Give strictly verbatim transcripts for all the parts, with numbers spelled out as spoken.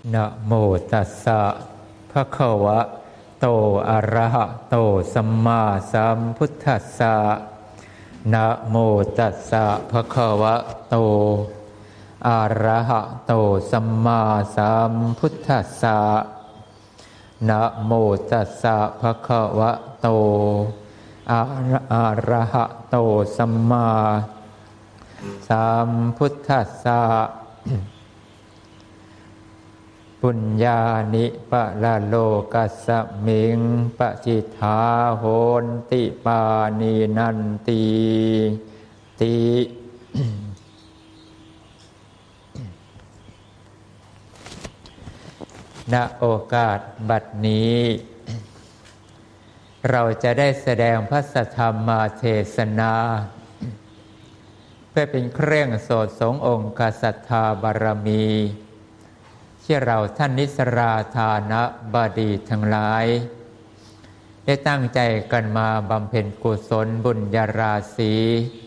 นะโมตัสสะภะคะวะโตอะระหะโตสัมมาสัมพุทธัสสะนะโมตัสสะภะคะวะโตอะระหะโตสัมมาสัมพุทธัสสะนะโมตัสสะภะคะวะโตอะระหะโตสัมมาสัมพุทธัสสะปุญญานิปะละโลกัสสมิงปะจิทาโหนติปานีนันติติณโอกาสบัดนี้เราจะได้แสดงพระสัทธรรมเทศนาเพื่อเป็นเครื่องโสดสงองค์ศรัทธาบารมีที่เราท่านนิสราธานบดีทั้งหลายได้ตั้งใจกันมาบำเพ็ญกุศลบุญญาราศี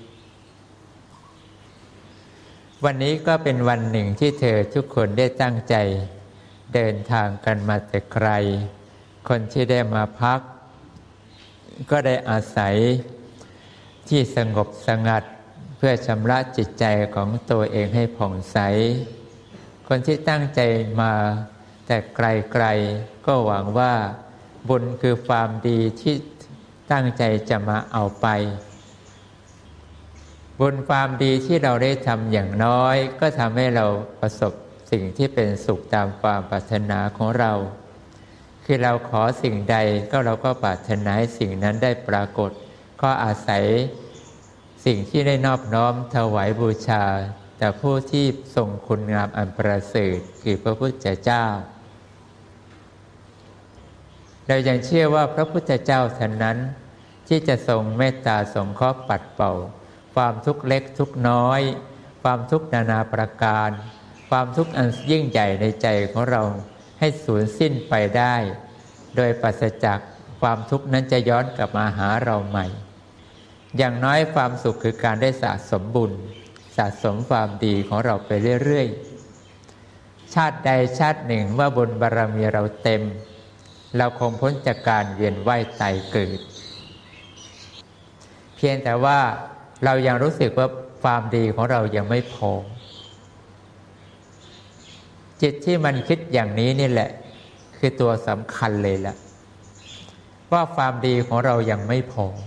วันนี้ก็เป็นวันหนึ่งที่เธอทุกคนได้ตั้งใจเดินทางกันมาแต่ไกลคนที่ได้มาพักก็ได้อาศัยที่สงบสงัดเพื่อชำระจิตใจของตัวเองให้ผ่องใสคนที่ตั้งใจมาแต่ไกลๆก็หวังว่าบุญคือความดีที่ตั้งใจจะมาเอาไปบุญความดีที่เราได้ทำอย่างน้อยก็ทำให้เราประสบสิ่งที่เป็นสุขตามความปรารถนาของเราคือเราขอสิ่งใดก็เราก็ปรารถนาให้สิ่งนั้นได้ปรากฏก็อาศัยสิ่งที่ได้นอบน้อมถวายบูชาแต่ผู้ที่ทรงคุณงามอันประเสริฐคือพระพุทธเจ้าเรายังเชื่อว่าพระพุทธเจ้าเท่านั้นที่จะทรงเมตตาสงเคราะห์ปัดเป่าความทุกข์เล็กทุกข์น้อยความทุกข์นานาประการความทุกข์อันยิ่งใหญ่ในใจของเราให้สูญสิ้นไปได้โดยปราศจากความทุกข์นั้นจะย้อนกลับมาหาเราใหม่อย่างน้อยความสุขคือการได้สะสมบุญสะสมความดีของเราไปเรื่อยๆชาติใดชาติหนึ่งเมื่อบุญบารมีเราเต็มเราคงพ้นจากการเวียนว่ายตายเกิดเพียงแต่ว่าเรายังรู้สึกว่าความดีของเรายังไม่พอจิตที่มันคิดอย่างนี้นี่แหละคือตัวสำคัญเลยล่ะว่าความดีของเรายังไม่พอ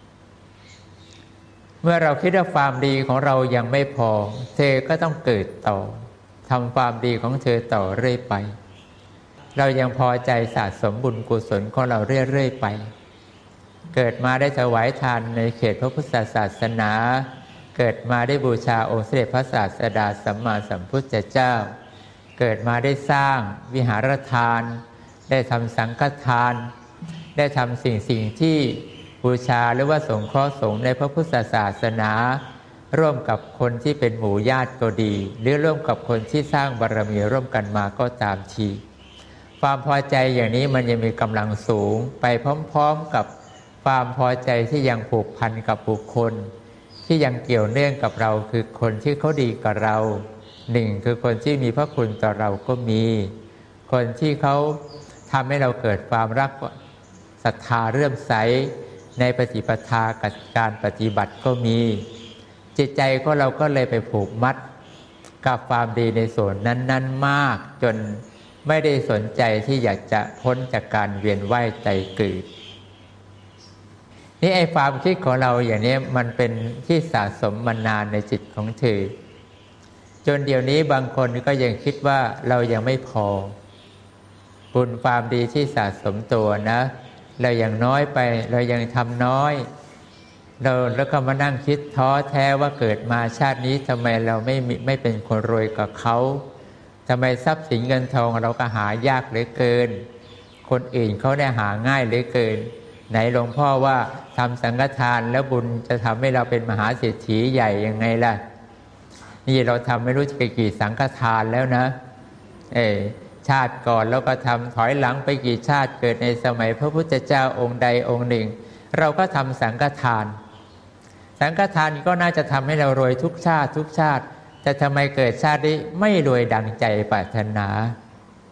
เมื่อเราคิดว่าความดีของเรายังไม่พอเธอก็ต้องเกิดต่อทำความดีของเธอต่อเรื่อยไปเรายังพอใจสะสมบุญกุศลของเราเรื่อยๆไปเกิดมาได้ถวายทานในเขตพระพุทธศาสนาเกิดมาได้บูชาองค์สมเด็จพระศาสดาสัมมาสัมพุทธเจ้าเกิดมาได้สร้างวิหารทานได้ทำสังฆทานได้ทำสิ่งสิ่งที่บูชาหรือว่าสงเคราะห์สงฆ์ในพระพุทธศาสนาร่วมกับคนที่เป็นหมู่ญาติก็ดีหรือร่วมกับคนที่สร้างบารมีร่วมกันมาก็ตามทีความพอใจอย่างนี้มันยังมีกำลังสูงไปพร้อมๆกับความพอใจที่ยังผูกพันกับบุคคลที่ยังเกี่ยวเนื่องกับเราคือคนที่เขาดีกับเราหนึ่งคือคนที่มีพระคุณต่อเราก็มีคนที่เขาทำให้เราเกิดความรักศรัทธาเลื่อมใสในปฏิปทากับการปฏิบัติก็มีจิตใจของเราก็เลยไปผูกมัดกับความดีในส่วนนั้นๆมากจนไม่ได้สนใจที่อยากจะพ้นจากการเวียนว่ายตายเกิดนี่ไอ้ความคิดของเราอย่างนี้มันเป็นที่สะสมมานานในจิตของเธอจนเดี๋ยวนี้บางคนก็ยังคิดว่าเรายังไม่พอบุญความดีที่สะสมตัวนะเรายังน้อยไปเรายังทำน้อยเราแล้วก็มานั่งคิดท้อแท้ว่าเกิดมาชาตินี้ทำไมเราไม่ไม่เป็นคนรวยกับเขาทำไมทรัพย์สินเงินทองเราก็หายากเหลือเกินคนอื่นเขาได้หาง่ายเหลือเกินไหนหลวงพ่อว่าทำสังฆทานแล้วบุญจะทำให้เราเป็นมหาเศรษฐีใหญ่ยังไงล่ะนี่เราทำไม่รู้จะกี่สังฆทานแล้วนะเออชาติก่อนแล้วก็ทำถอยหลังไปกี่ชาติเกิดในสมัยพระพุทธเจ้าองค์ใดองค์หนึ่งเราก็ทำสังฆทานสังฆทานก็น่าจะทำให้เรารวยทุกชาติทุกชาติแต่ทำไมเกิดชาตินี้ไม่รวยดังใจปรารถนา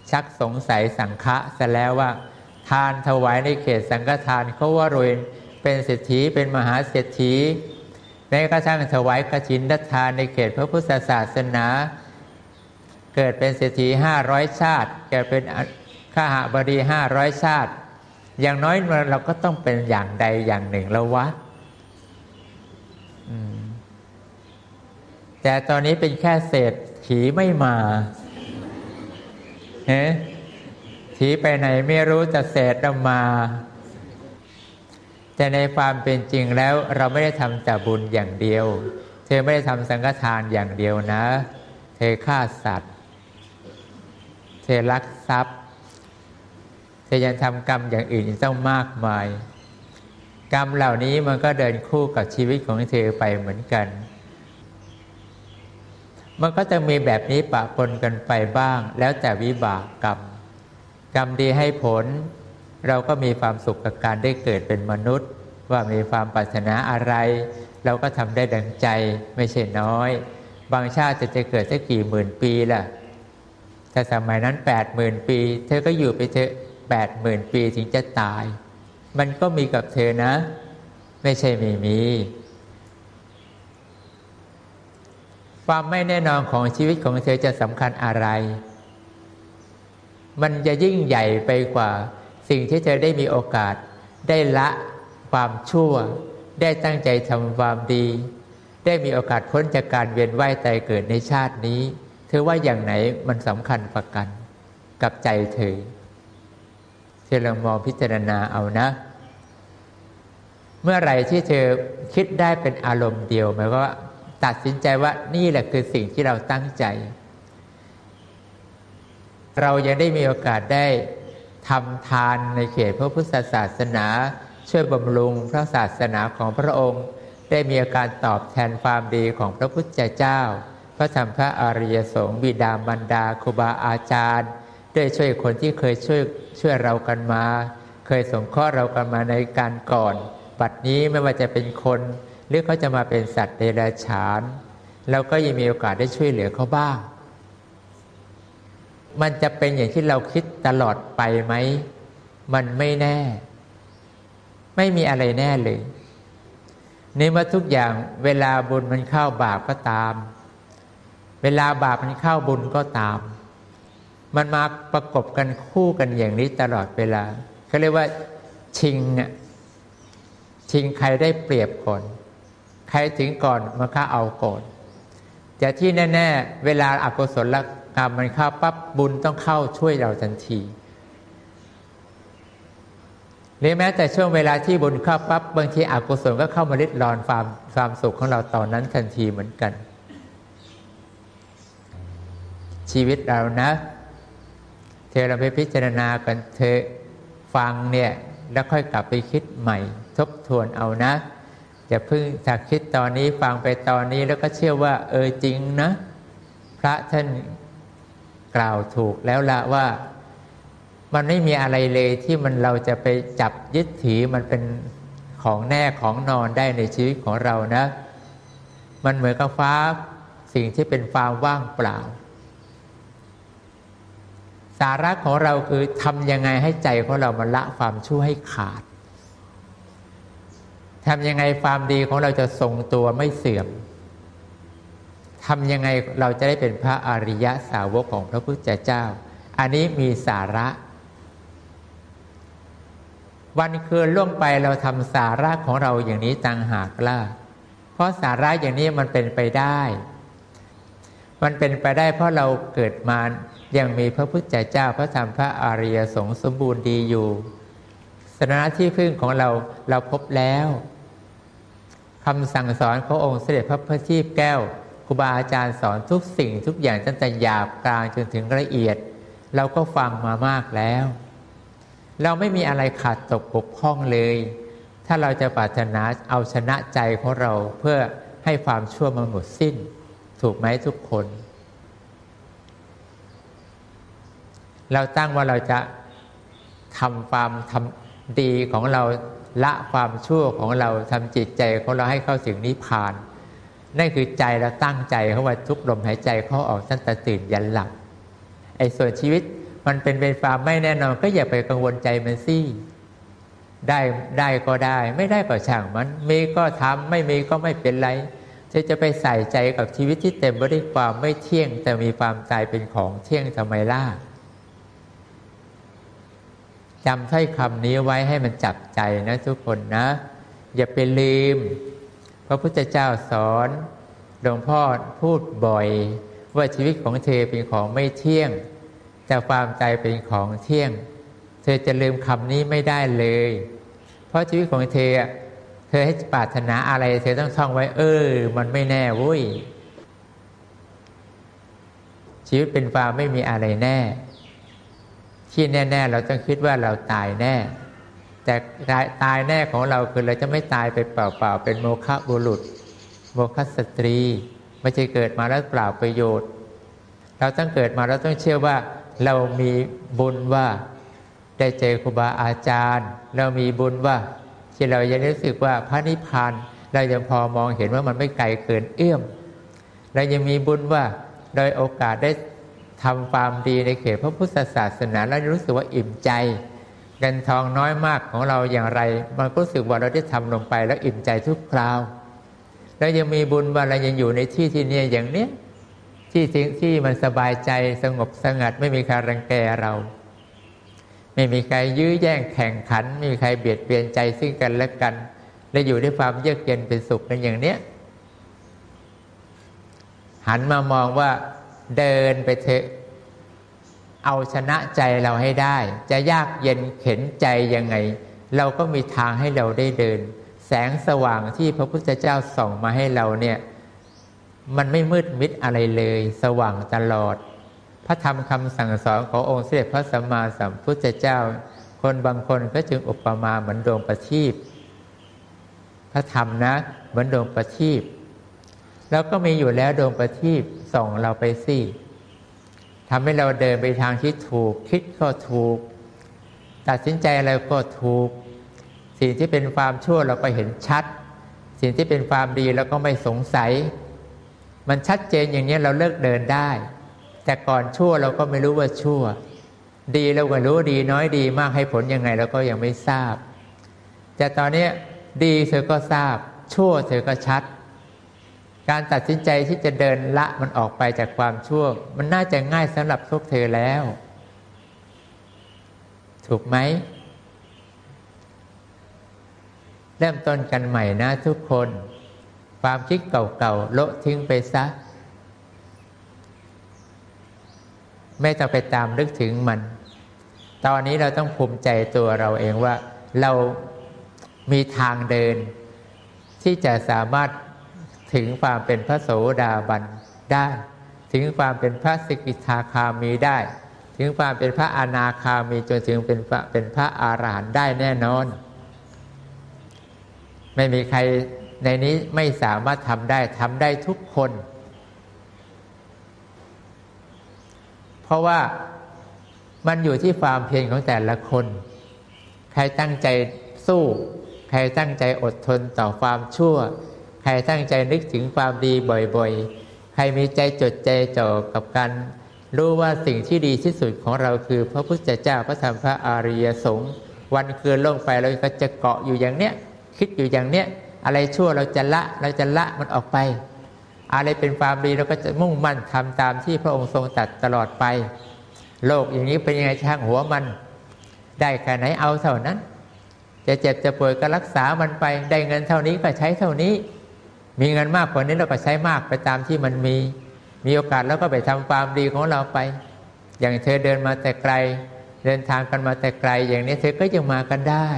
ชักสงสัยสังฆะซะแล้วว่าทานถวายในเขตสังฆทานเขาว่ารวยเป็นเศรษฐีเป็นมหาเศรษฐีแม้กระทั่งถวายกฐินทานในเขตพระพุทธศาสนาเกิดเป็นเศรษฐีห้าร้อยชาติเกิดเป็นข้าหบดีห้าร้อยชาติอย่างน้อยเราก็ต้องเป็นอย่างใดอย่างหนึ่งแล้ววะแต่ตอนนี้เป็นแค่เศรษฐีไม่มาเฮ้ถีไปไหนไม่รู้จะเศษเรามาแต่ในความเป็นจริงแล้วเราไม่ได้ทำแต่บุญอย่างเดียวเธอไม่ได้ทำสังฆทานอย่างเดียวนะเธอฆ่าสัตว์เธอลักทรัพย์เธอยังทำกรรมอย่างอื่นอีกต้องมากมายกรรมเหล่านี้มันก็เดินคู่กับชีวิตของเธอไปเหมือนกันมันก็จะมีแบบนี้ปะปนกันไปบ้างแล้วแต่วิบากกรรมกรรมดีให้ผลเราก็มีความสุขกับการได้เกิดเป็นมนุษย์ว่ามีความปรารถนาอะไรเราก็ทำได้ดังใจไม่ใช่น้อยบางชาติจะจะเกิดสักกี่หมื่นปีล่ะถ้าสมัยนั้นแปดหมื่นปีเธอก็อยู่ไปเถอะแปดหมื่นปีถึงจะตายมันก็มีกับเธอนะไม่ใช่ไม่มีความไม่แน่นอนของชีวิตของเธอจะสำคัญอะไรมันจะยิ่งใหญ่ไปกว่าสิ่งที่เธอได้มีโอกาสได้ละความชั่วได้ตั้งใจทำความดีได้มีโอกาสพ้นจากการเวียนว่ายตายเกิดในชาตินี้เธอว่าอย่างไหนมันสำคัญกว่ากันกับใจเธอเธอลองมองพิจารณาเอานะเมื่อไหร่ที่เธอคิดได้เป็นอารมณ์เดียวหมายความว่าตัดสินใจว่านี่แหละคือสิ่งที่เราตั้งใจเรายังได้มีโอกาสได้ทำทานในเขตพระพุทธศาสนาช่วยบำรุงพระศาสนาของพระองค์ได้มีอาการตอบแทนความดีของพระพุทธเจ้าพระธรรมพระอริยสงฆ์บิดามารดาครูบาอาจารย์ได้ช่วยคนที่เคยช่วยช่วยเรากันมาเคยสงเคราะห์เรากันมาในการก่อนบัดนี้ไม่ว่าจะเป็นคนหรือเขาจะมาเป็นสัตว์เดรัจฉานเราก็ยังมีโอกาสได้ช่วยเหลือเขาบ้างมันจะเป็นอย่างที่เราคิดตลอดไปไหมมันไม่แน่ไม่มีอะไรแน่เลยในเมื่อทุกอย่างเวลาบุญมันเข้าบาปก็ตามเวลาบาปมันเข้าบุญก็ตามมันมาประกบกันคู่กันอย่างนี้ตลอดเวลาเขาเรียกว่าชิงอ่ะชิงใครได้เปรียบก่อนใครถึงก่อนมันก็เอาก่อนแต่ที่แน่ๆเวลาอกุศลกรรมมันเข้าปั๊บบุญต้องเข้าช่วยเราทันทีหรือแม้แต่ช่วงเวลาที่บุญเข้าปั๊บบางทีอกุศลก็เข้ามาริดรอนความความสุขของเราตอนนั้นทันทีเหมือนกันชีวิตเรานะเธอเราไปพิจารณากันเธอฟังเนี่ยแล้วค่อยกลับไปคิดใหม่ทบทวนเอานะอย่าเพิ่งถ้าคิดตอนนี้ฟังไปตอนนี้แล้วก็เชื่อว่าเออจริงนะพระท่านกล่าวถูกแล้วละว่ามันไม่มีอะไรเลยที่มันเราจะไปจับยึดถือมันเป็นของแน่ของนอนได้ในชีวิตของเรานะมันเหมือนกับฟ้าสิ่งที่เป็นฟ้าว่างเปล่าสาระของเราคือทำยังไงให้ใจของเรามันละความชั่วให้ขาดทำยังไงความดีของเราจะทรงตัวไม่เสื่อมทำยังไงเราจะได้เป็นพระอริยสาวกของพระพุทธเจ้าอันนี้มีสาระวันคืนล่วงไปเราทำสาระของเราอย่างนี้ต่างหากล่ะเพราะสาระอย่างนี้มันเป็นไปได้มันเป็นไปได้เพราะเราเกิดมายังมีพระพุทธเจ้าพระธรรมพระอริยสงฆ์สมบูรณ์ดีอยู่สถานะที่พึ่งของเราเราพบแล้วคำสั่งสอนขององค์เสด็จพระพุทธทีพแก้วครูบาอาจารย์สอนทุกสิ่งทุกอย่างตั้งแต่หยาบกลางจนถึงละเอียดเราก็ฟังมามากแล้วเราไม่มีอะไรขาดตกบกพร่องเลยถ้าเราจะปรารถนาเอาชนะใจของเราเพื่อให้ความชั่วมันหมดสิ้นถูกไหมทุกคนเราตั้งว่าเราจะทำความทำดีของเราละความชั่วของเราทำจิตใจของเราให้เข้าถึงนิพพานนั่นคือใจเราตั้งใจเข้าไว้ทุกลมหายใจเข้าออกตั้งแต่ตื่นยันหลับไอ้ส่วนชีวิตมันเป็นเป็นความไม่แน่นอนก็อย่าไปกังวลใจมันสิได้ได้ก็ได้ไม่ได้ก็ช่างมันมีก็ทำไม่มีก็ไม่เป็นไรจะจะไปใส่ใจกับชีวิตที่เต็มไปด้วยความไม่เที่ยงแต่มีความตายเป็นของเที่ยงทำไมล่ะจำถ้อยคำนี้ไว้ให้มันจับใจนะทุกคนนะอย่าไปลืมพระพุทธเจ้าสอนหลวงพ่อพูดบ่อยว่าชีวิตของเธอเป็นของไม่เที่ยงแต่ความตายเป็นของเที่ยงเธอจะลืมคำนี้ไม่ได้เลยเพราะชีวิตของเธอเธอให้ปรารถนาอะไรเธอต้องท่องไว้เออมันไม่แน่วุ้ยชีวิตเป็นความไม่มีอะไรแน่ที่แน่ๆเราต้องคิดว่าเราตายแน่แต่ตายแน่ของเราคือเราจะไม่ตายไปเปล่าๆเป็นโมฆะบุรุษโมฆะสตรีไม่ใช่เกิดมาแล้วเปล่าประโยชน์เราต้องเกิดมาเราต้องเชื่อว่าเรามีบุญว่าได้เจอครูบาอาจารย์เรามีบุญว่าที่เรายังรู้สึกว่าพระนิพพานเรายังพอมองเห็นว่ามันไม่ไกลเกินเอื้อมเรายังมีบุญว่าโดยโอกาสได้ทำความดีในเขตพระพุทธศาสนาแล้วรู้สึกว่าอิ่มใจเงินทองน้อยมากของเราอย่างไรมันก็รู้สึกว่าเราได้ทำลงไปแล้วอิ่มใจทุกคราวแล้วยังมีบุญว่าเรายังอยู่ในที่ที่นี้อย่างเนี้ยที่ที่มันสบายใจสงบสงัดไม่มีใครรังแกเราไม่มีใครยื้อแย่งแข่งขันไม่มีใครเบียดเบียนใจซึ่งกันและกันและอยู่ด้วยความเยือกเย็นเป็นสุขกันอย่างเนี้ยหันมามองว่าเดินไปเถอะเอาชนะใจเราให้ได้จะยากเย็นเข็นใจยังไงเราก็มีทางให้เราได้เดินแสงสว่างที่พระพุทธเจ้าส่องมาให้เราเนี่ยมันไม่มืดมิดอะไรเลยสว่างตลอดพระธรรมคำสั่งสอนขององค์สมเด็จพระสัมมาสัมพุทธเจ้าคนบางคนก็จึงอุปมาเหมือนดวงประทีปพระธรรมนะเหมือนดวงประทีปแล้วก็มีอยู่แล้วดวงประทีปส่องเราไปสิทำให้เราเดินไปทางที่ถูกคิดก็ถูกตัดสินใจอะไรก็ถูกสิ่งที่เป็นความชั่วเราก็เห็นชัดสิ่งที่เป็นความดีเราก็ไม่สงสัยมันชัดเจนอย่างนี้เราเลิกเดินได้แต่ก่อนชั่วเราก็ไม่รู้ว่าชั่วดีเราก็รู้ดีน้อยดีมากให้ผลยังไงเราก็ยังไม่ทราบแต่ตอนนี้ดีเธอก็ทราบชั่วเธอก็ชัดการตัดสินใจที่จะเดินละมันออกไปจากความชั่วมันน่าจะง่ายสำหรับพวกเธอแล้วถูกไหมเริ่มต้นกันใหม่นะทุกคนความคิดเก่าๆโละทิ้งไปซะไม่ต้องไปตามนึกถึงมันตอนนี้เราต้องภูมิใจตัวเราเองว่าเรามีทางเดินที่จะสามารถถึงความเป็นพระโสดาบันได้ถึงความเป็นพระสกิทาคามีได้ถึงความเป็นพระอนาคามีจนถึงเป็นพระเป็นพระอรหันต์ได้แน่นอนไม่มีใครในนี้ไม่สามารถทำได้ทำได้ทุกคนเพราะว่ามันอยู่ที่ความเพียรของแต่ละคนใครตั้งใจสู้ใครตั้งใจอดทนต่อความชั่วใครตั้งใจนึกถึงความดีบ่อยๆใครมีใจจดใจจ่อกับการรู้ว่าสิ่งที่ดีที่สุดของเราคือพระพุทธเจ้าพระธรรมพระอริยสงฆ์วันคืนล่วงไปเราก็จะเกาะอยู่อย่างเนี้ยคิดอยู่อย่างเนี้ยอะไรชั่วเราจะละเราจะละมันออกไปอะไรเป็นความดีเราก็จะมุ่งมั่นทำตามที่พระองค์ทรงตรัสตลอดไปโลกอย่างนี้เป็นยังไงช่างหัวมันได้แค่ไหนเอาเท่านั้นจะเจ็บจะป่วยก็รักษามันไปได้เงินเท่านี้ก็ใช้เท่านี้มีเงินมากกว่านี้เราก็ใช้มากไปตามที่มันมีมีโอกาสแล้วก็ไปทำความดีของเราไปอย่างเธอเดินมาแต่ไกลเดินทางกันมาแต่ไกลอย่างนี้เธอก็ยังมากันได้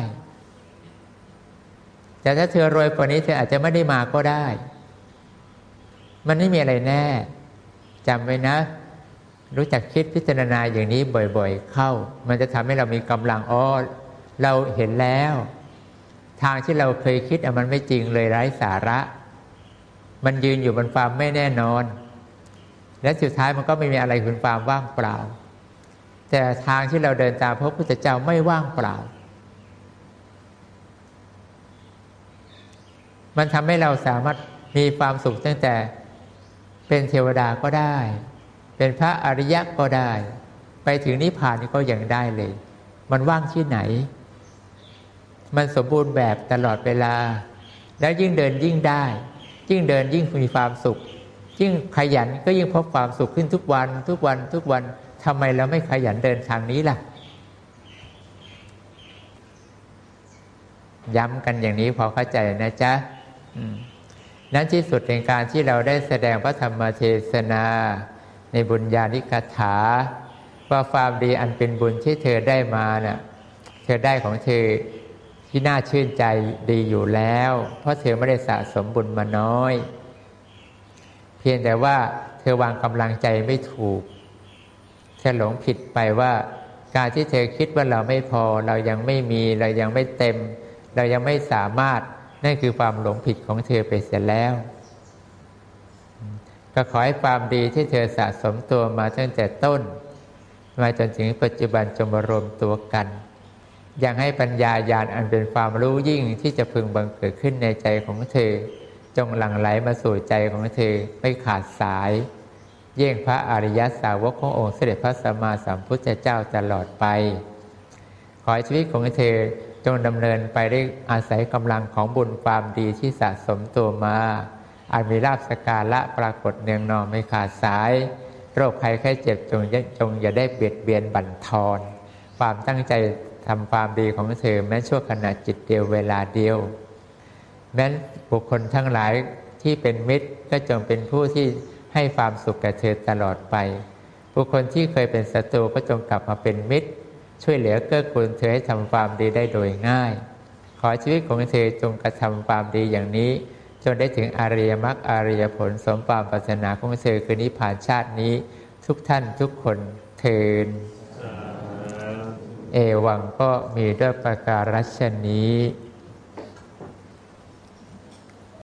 แต่ถ้าเธอรวยกว่านี้เธออาจจะไม่ได้มาก็ได้มันไม่มีอะไรแน่จำไว้นะรู้จักคิดพิจารณาอย่างนี้บ่อยๆเข้ามันจะทำให้เรามีกำลังอ๋อเราเห็นแล้วทางที่เราเคยคิดมันไม่จริงเลยไร้สาระมันยืนอยู่บนความไม่แน่นอนและสุดท้ายมันก็ไม่มีอะไรคือความว่างเปล่าแต่ทางที่เราเดินตามพระพุทธเจ้าไม่ว่างเปล่ามันทำให้เราสามารถมีความสุขตั้งแต่เป็นเทวดาก็ได้เป็นพระอริยะก็ได้ไปไปถึงนิพพานนี่ก็ยังได้เลยมันว่างที่ไหนมันสมบูรณ์แบบตลอดเวลาแล้วยิ่งเดินยิ่งได้ยิ่งเดินยิ่งมีความสุขยิ่งขยันก็ยิ่งพบความสุขขึ้นทุกวันทุกวันทุกวันทำไมเราไม่ขยันเดินทางนี้ล่ะย้ำกันอย่างนี้พอเข้าใจนะจ๊ะนั้นที่สุดในการที่เราได้แสดงพระธรรมเทศนาในบุญญาณิกถาว่าความดีอันเป็นบุญที่เธอได้มาน่ะเธอได้ของเธอที่น่าชื่นใจดีอยู่แล้วเพราะเธอไม่ได้สะสมบุญมาน้อยเพียงแต่ว่าเธอวางกำลังใจไม่ถูกเธอหลงผิดไปว่าการที่เธอคิดว่าเราไม่พอเรายังไม่มีเรายังไม่เต็มเรายังไม่สามารถนั่นคือความหลงผิดของเธอไปเสียแล้วก็ขอให้ความดีที่เธอสะสมตัวมาตั้งแต่ต้นมาจนถึงปัจจุบันจงมารวมตัวกันยังให้ปัญญาญาณอันเป็นความรู้ยิ่งที่จะพึงบังเกิดขึ้นในใจของเธอจงหลั่งไหลมาสู่ใจของเธอไม่ขาดสายเยี่ยงพระอริยสาวกขององค์เสด็จพระสัมมาสัมพุทธเจ้าตลอดไปขอให้ชีวิตของเธอจงดำเนินไปได้อาศัยกำลังของบุญความดีที่สะสมตัวมาอาจมีลาภสักการะปรากฏเนืองนองไม่ขาดสายโรคภัยไข้เจ็บจงจงอย่าได้เบียดเบียนบั่นทอนความตั้งใจทำความดีของเธอแม้ชั่วขณะจิตเดียวเวลาเดียวแม้บุคคลทั้งหลายที่เป็นมิตรก็จงเป็นผู้ที่ให้ความสุขแก่เธอตลอดไปบุคคลที่เคยเป็นศัตรูก็จงกลับมาเป็นมิตรช่วยเหลือเกื้อกูลเธอให้ทำความดีได้โดยง่ายขอชีวิตของเธอจงกระทำความดีอย่างนี้จนได้ถึงอริยมรรคอริยผลสมความปรารถนาของเธอคือนิพพานชาตินี้ทุกท่านทุกคนเทินเอวังก็มีด้วยประการฉนี้